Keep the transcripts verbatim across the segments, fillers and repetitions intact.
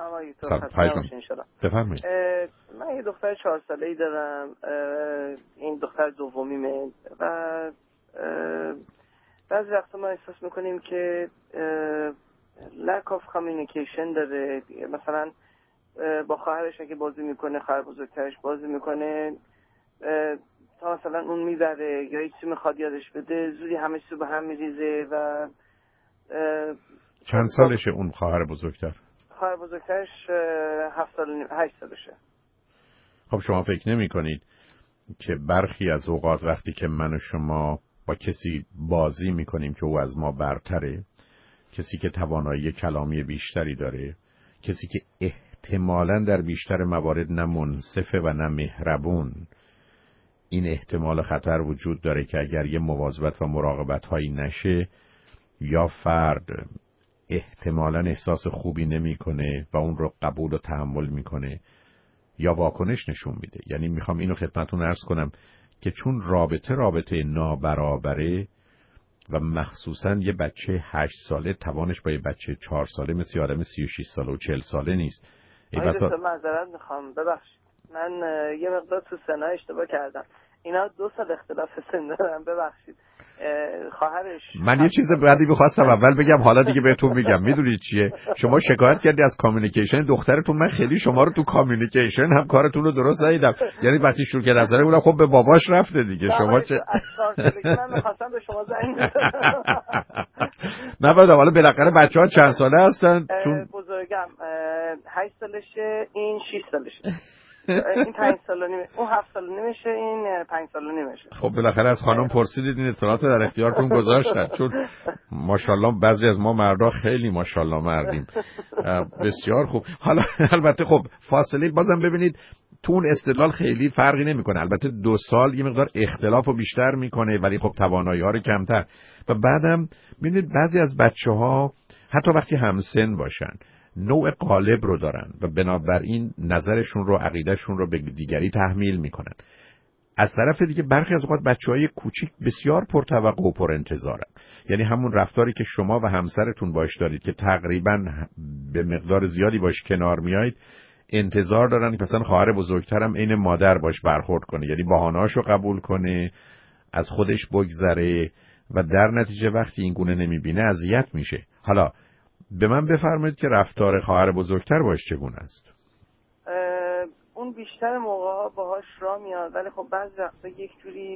آقای تو سلام بفرمایید. من یه دختر چهار ساله‌ای دارم، این دختر دومیمه و بعضی وقتا ما احساس میکنیم که lack of communication داره. مثلا با خواهرش اگه بازی میکنه، خواهر بزرگترش بازی میکنه، تا مثلا اون میبره یا هیچی میخواد یادش بده، زودی همه چیز به هم میریزه. و چند سالشه اون خواهر بزرگتر؟ خواهر بزرگترش هفت سال نیم، هشت سالشه. خب شما فکر نمی کنید که برخی از اوقات وقتی که من و شما با کسی بازی میکنیم که او از ما برتره، کسی که توانایی کلامی بیشتری داره، کسی که احتمالاً در بیشتر موارد نه منصفه و نه مهربون، این احتمال خطر وجود داره که اگر یه مواظبت و مراقبت هایی نشه، یا فرد احتمالاً احساس خوبی نمیکنه و اون رو قبول و تحمل میکنه یا واکنش نشون میده. یعنی میخوام اینو خدمتتون عرض کنم که چون رابطه رابطه نابرابره و مخصوصاً یه بچه هشت ساله توانش با یه بچه چهار ساله مثل یه آدم سی و شش ساله و چهل ساله نیست. ای بسا معذرت میخوام، ببخشید من یه مقدار تو سنا اشتباه کردم. اینا دو سال اختلاف سن دارن، ببخشید. خواهرش من یه چیز بعدی می‌خواستم اول بگم، حالا دیگه بهتون میگم. میدونید چیه؟ شما شکایت کردی از کامیونیکیشن دخترتون، من خیلی شما رو تو کامیونیکیشن هم کارتون رو درست ندیدم. یعنی وقتی شروع کرد نظر بودم خب به باباش رفته دیگه. شما چه من می‌خواستم به شما زنگ بزنم. نه بعد حالا بالاخره بچه‌ها چند ساله هستن؟ چون بزرگم هشت سالشه، این شش سالشه. این پنج سال و نیمه، اون هفت سال و نیمشه، این پنج سال و نیمشه. خب بالاخره از خانم پرسیدید این اطلاعات در اختیارتون گذاشتن، چون ماشاءالله بعضی از ما مردا خیلی ماشاءالله مردیم. بسیار خوب. حالا البته خب فاصله بازم ببینید تو اون استدلال خیلی فرقی نمیکنه. البته دو سال یه مقدار اختلافو بیشتر میکنه ولی خب توانایی‌ها رو کمتر. و بعدم ببینید بعضی از بچه‌ها حتی وقتی همسن باشن نوع قالب رو دارن و بنابراین نظرشون رو، عقیدهشون رو به دیگری تحمیل میکنن. از طرف دیگه برخی از اوقات بچه‌های کوچیک بسیار پرتوقع و پرانتظارن. یعنی همون رفتاری که شما و همسرتون باش دارید که تقریباً به مقدار زیادی باش کنار میایید، انتظار دارن که مثلا خواهر بزرگترم عین مادر باش برخورد کنه، یعنی بهانه‌اشو قبول کنه، از خودش بگذره و در نتیجه وقتی این گونه نمیبینه اذیت میشه. حالا به من بفرمایید که رفتار خواهر بزرگتر باش چگونه است؟ اون بیشتر موقع‌ها باهاش راه میاد ولی خب بعضی وقتا یک جوری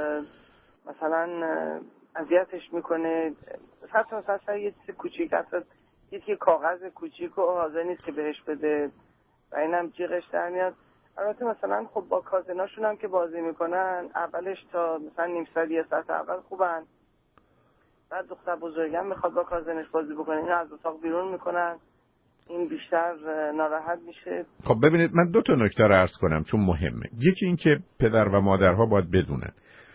مثلا اذیتش میکنه. حتی مثلا یه چیز کوچیک، حتی یه کاغذ کوچیک و حاضر نیست که بهش بده و اینم جیغش در میاد. البته مثلا خب با کازیناشون هم که بازی میکنن اولش تا مثلا نیم ساعت یه ساعت اول خوبن، بعد دختر بزرگم میخواد با کازینش بازی بکنه، این از اتاق بیرون میکنن، این بیشتر ناراحت میشه. خب ببینید من دو تا نکته رو عرض کنم چون مهمه. یکی این که پدر و مادرها باید بدونن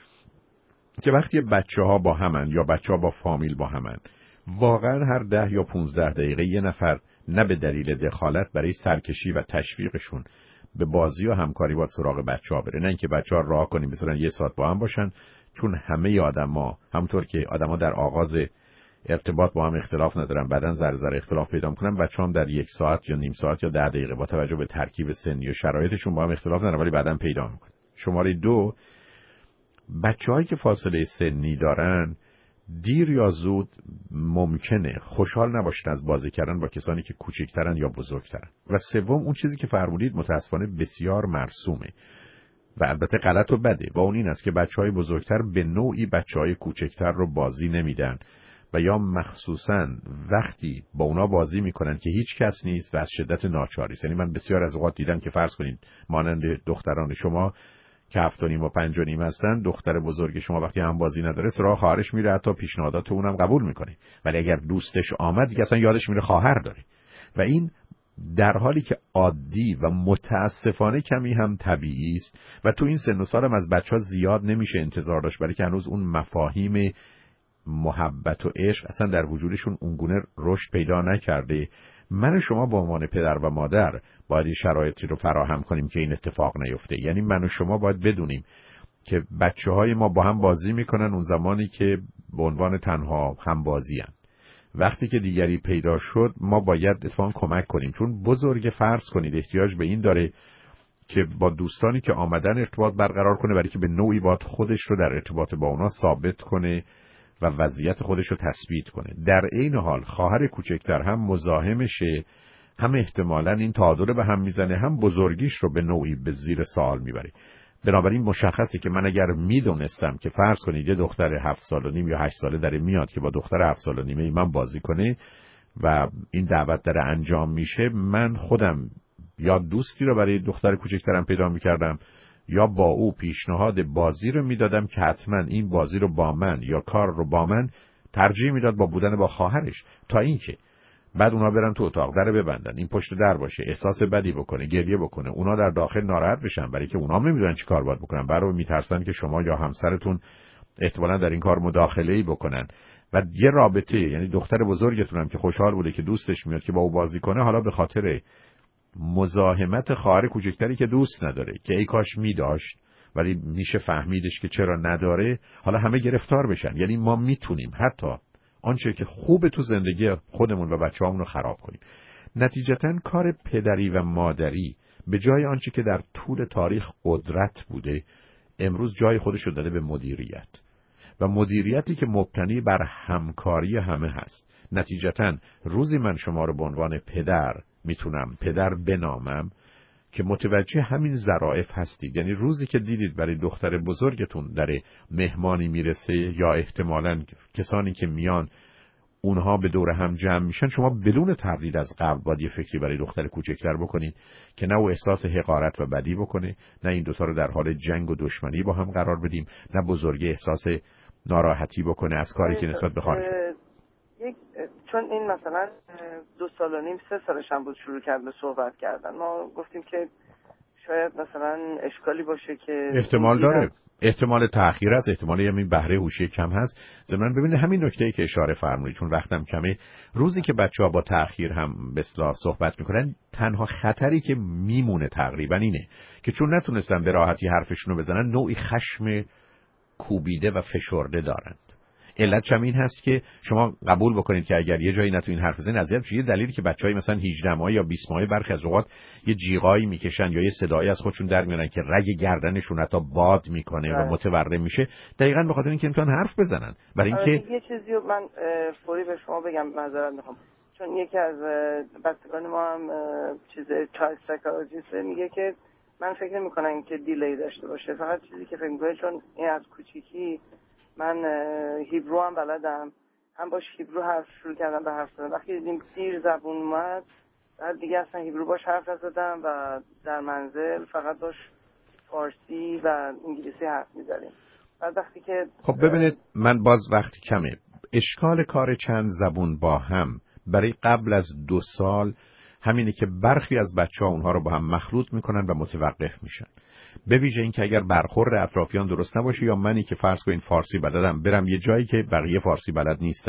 که وقتی بچه‌ها با همن یا بچه‌ها با فامیل با همن، واقعا هر ده یا پونزده دقیقه یه نفر نه به دلیل دخالت برای سرکشی و تشویقشون به بازی و همکاری با سراغ بچه‌ها بره، نه اینکه بچه‌ها راه کنیم مثلا یه ساعت با هم باشن. چون همه آدم‌ها همونطور که آدم‌ها در آغاز ارتباط با هم اختلاف ندارن، بعدن ذره ذره اختلاف پیدا می‌کنن، بچه‌ها هم در یک ساعت یا نیم ساعت یا ده دقیقه با توجه به ترکیب سنی و شرایطشون با هم اختلاف ندارن ولی بعدن پیدا می‌کنن. شماره دو، بچه‌هایی که فاصله سنی دارن دیر یا زود ممکنه خوشحال نباشن از بازی کردن با کسانی که کوچکترن یا بزرگترن. و سوم اون چیزی که فرمودید متاسفانه بسیار مرسومه و البته غلط و بده و اون این است که بچه‌های بزرگتر به نوعی بچه‌های کوچکتر رو بازی نمیدن و یا مخصوصاً وقتی با اونا بازی میکنن که هیچ کس نیست و از شدت ناچاری است. یعنی من بسیار از اوقات دیدم که فرض کنید مانند دختران شما که هفت و نیم و پنج و نیم هستن، دختر بزرگ شما وقتی هم بازی نداره سراغ خواهرش میره، حتی پیشنهادات اونم قبول میکنه، ولی اگر دوستش آمد دیگه اصلا یادش میره خواهر داره. و این در حالی که عادی و متاسفانه کمی هم طبیعی است و تو این سن و سال هم از بچه‌ها زیاد نمیشه انتظار داشت، برای که هنوز اون مفاهیم محبت و عشق اصلا در وجودشون اونگونه رشد پیدا نکرده. من و شما به عنوان پدر و مادر باید این شرایطی رو فراهم کنیم که این اتفاق نیفته. یعنی من و شما باید بدونیم که بچه‌های ما با هم بازی میکنن اون زمانی که به عنوان تنها هم بازی هن. وقتی که دیگری پیدا شد ما باید اتفاقا کمک کنیم، چون بزرگ فرض کنید احتیاج به این داره که با دوستانی که آمدن ارتباط برقرار کنه، برای که به نوعی باید خودش رو در ارتباط با اونا ثابت کنه و وضعیت خودش رو تثبیت کنه. در این حال خواهر کوچکتر هم مزاحمشه، هم احتمالاً این تعادل به هم میزنه، هم بزرگیش رو به نوعی به زیر سوال میبره. بنابراین مشخصه که من اگر میدونستم که فرض کنید یه دختر هفت سال و نیم یا هشت ساله داره میاد که با دختر هفت سال و نیمه من بازی کنه و این دعوت داره انجام میشه، من خودم یا دوستی رو برای دختر کوچکترم پیدا میکردم یا با او پیشنهاد بازی رو میدادم که حتما این بازی رو با من یا کار رو با من ترجیح میداد با بودن با خواهرش، تا اینکه بعد اونا برن تو اتاق در ببندن، این پشت در باشه، احساس بدی بکنه، گریه بکنه، اونا در داخل ناراحت بشن برای که اونا نمیدونن چی کار باید بکنن، برای میترسن که شما یا همسرتون احتمالاً در این کار مداخله‌ای بکنن و یه رابطه، یعنی دختر بزرگتون هم که خوشحال بوده که دوستش میاد که با او بازی کنه، حالا به خاطر مزاحمت خواهر کوچکتری که دوست نداره که ای کاش می‌داشت ولی میشه فهمیدش که چرا نداره، حالا همه گرفتار بشن. یعنی ما میتونیم حتی آنچه که خوبه تو زندگی خودمون و بچه‌هامون رو خراب کنیم. نتیجتاً کار پدری و مادری به جای آنچه که در طول تاریخ قدرت بوده، امروز جای خودش رو داده به مدیریت، و مدیریتی که مبتنی بر همکاری همه هست. نتیجتاً روزی من شما رو به عنوان پدر میتونم پدر بنامم که متوجه همین ظرافت هستید. یعنی روزی که دیدید برای دختر بزرگتون در مهمانی میرسه یا احتمالاً کسانی که میان اونها به دور هم جمع میشن، شما بدون تردید از قبل باید یه فکری برای دختر کوچکتر بکنید که نه او احساس حقارت و بدی بکنه، نه این دوتا رو در حال جنگ و دشمنی با هم قرار بدیم، نه بزرگی احساس ناراحتی بکنه از کاری که نسبت به خارج. یک چون این مثلا دو سال و نیم سه سالش هم بود شروع کرد به صحبت کردن، ما گفتیم که شاید مثلا اشکالی باشه که احتمال داره، احتمال تأخیر است، احتمال همین بهره هوشی کم هست. ضمن ببینید همین نکته‌ای که اشاره فرمودید، چون وقتم کمه، روزی که بچه‌ها با تأخیر هم به اصطلاح صحبت میکنن، تنها خطری که میمونه تقریبا اینه که چون نتونستن به راحتی حرفشون رو بزنن، نوعی خشم کوبیده و فشرده دارن. علت هم این هست که شما قبول بکنید که اگر یه جایی نتونین حرف بزنین اذیت میشه. یه دلیلی که بچهای مثلا هجده ماه یا بیست ماه برخی از اوقات یه جیغایی میکشن یا یه صدایی از خودشون در میارن که رگ گردنشون حتی باد میکنه و متورم میشه، دقیقاً به خاطر اینکه نمیتونن حرف بزنن. برای اینکه یه چیزی رو من فوری به شما بگم، معذرت میخوام، چون یکی از بچگان ما هم چیز چایلد سایکولوژیست میگه که من فکر نمی‌کنم که دیلی داشته باشه، فقط چیزی که فکر می‌کنه چون این از کوچیکی من هیبرو هم بلدم، هم باش هیبرو حرف شروع کردم به حرف زدن، وقتی دیدیم دیر زبون اومد بعد دیگه اصلا هیبرو باش حرف نزدم و در منزل فقط باش فارسی و انگلیسی حرف می‌زدیم. بعد وقتی که خب ببینید من باز وقتی کمه، اشکال کار چند زبون با هم برای قبل از دو سال همینه که برخی از بچه‌ها اونها رو با هم مخلوط میکنن و متوقف میشن. به ویژه این که اگر برخورد اطرافیان درست نباشه یا منی که فرض کنین فارسی بلدم برم یه جایی که بقیه فارسی بلد نیستن.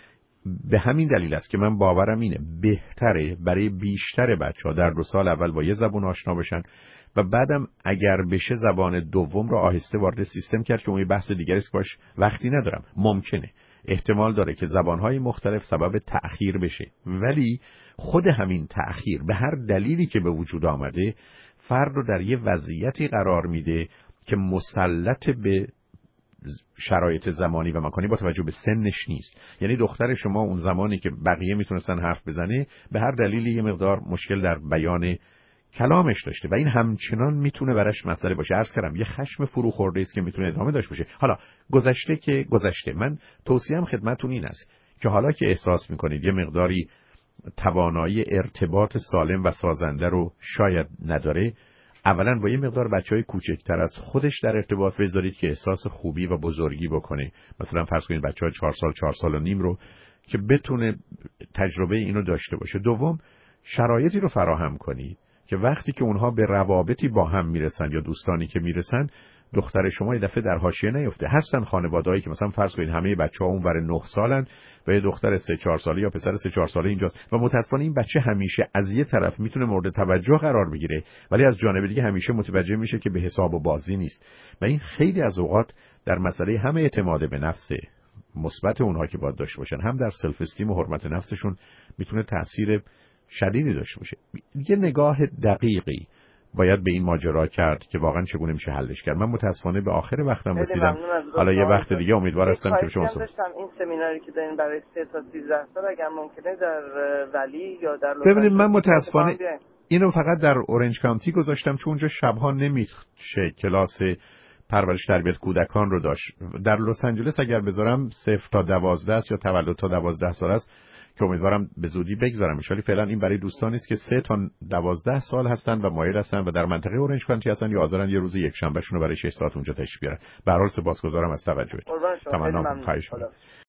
به همین دلیل است که من باورم اینه بهتره برای بیشتر بچه‌ها در دو سال اول با یه زبان آشنا بشن و بعدم اگر بشه زبان دوم رو آهسته وارد سیستم کرد که اون بحث دیگری است باش وقتی ندارم. ممکنه احتمال داره که زبان‌های مختلف سبب تأخیر بشه، ولی خود همین تأخیر به هر دلیلی که به وجود آمده فرد رو در یه وضعیتی قرار میده که مسلط به شرایط زمانی و مکانی با توجه به سنش نیست. یعنی دختر شما اون زمانی که بقیه میتونستن حرف بزنه به هر دلیلی یه مقدار مشکل در بیان کلامش داشته و این همچنان میتونه براش مسئله باشه. عرض کردم یه خشم فرو خورده است که میتونه ادامه داشته باشه. حالا گذشته که گذشته، من توصیه‌ام خدمتتون این است که حالا که احساس میکنید یه مقداری توانایی ارتباط سالم و سازنده رو شاید نداره، اولا با یه مقدار بچهای کوچکتر از خودش در ارتباط بذارید که احساس خوبی و بزرگی بکنه. مثلا فرض کنید بچه‌ها چهار سال چهار سال و نیم رو که بتونه تجربه اینو داشته باشه. دوم شرایطی رو فراهم کنید که وقتی که اونها به روابطی با هم میرسن یا دوستانی که میرسن، دختر شما یه دفعه در حاشیه نیفته. هستن خانواده‌ای که مثلا فرض کنید همه بچه‌ها اونور نه سالن و یه دختر سه چهار ساله یا پسر سه چهار ساله اینجاست و متأسفانه این بچه همیشه از یه طرف میتونه مورد توجه قرار بگیره ولی از جانب دیگه همیشه متوجه میشه که به حساب و بازی نیست و این خیلی از اوقات در مسئله هم اعتماد به نفسه مثبت اونها که باید داشته باشن، هم در سلف استیم و حرمت نفسشون میتونه تاثیر شدیدی داشته باشه. یه نگاه دقیقی باید به این ماجرا کرد که واقعا چگونه میشه حلش کرد. من متاسفانه به آخر وقتم رسیدم. حالا یه وقت دیگه امیدوار هستم که شما داشتم این سمیناری که دارین برای سه تا سیزده سال اگر ممکنه در ولی یا در لس ببینید من متاسفانه اینو فقط در اورنج کانتی گذاشتم چون اونجا شبها نمیشه کلاس پرورش تربیت کودکان رو داشت. در لس آنجلس اگر بذارم صفر تا دوازده است یا تولد تا دوازده سال است که امیدوارم به زودی بگذارمش، ولی فعلا این برای دوستانی است که سه تا دوازده سال هستن و مایل هستن و در منطقه اورنج کانتی هستن یا حاضرن یه روز یک شنبهشون رو برای شش ساعت اونجا تشریف بیارن. به هر حال سپاسگزارم از توجهتون. تمام.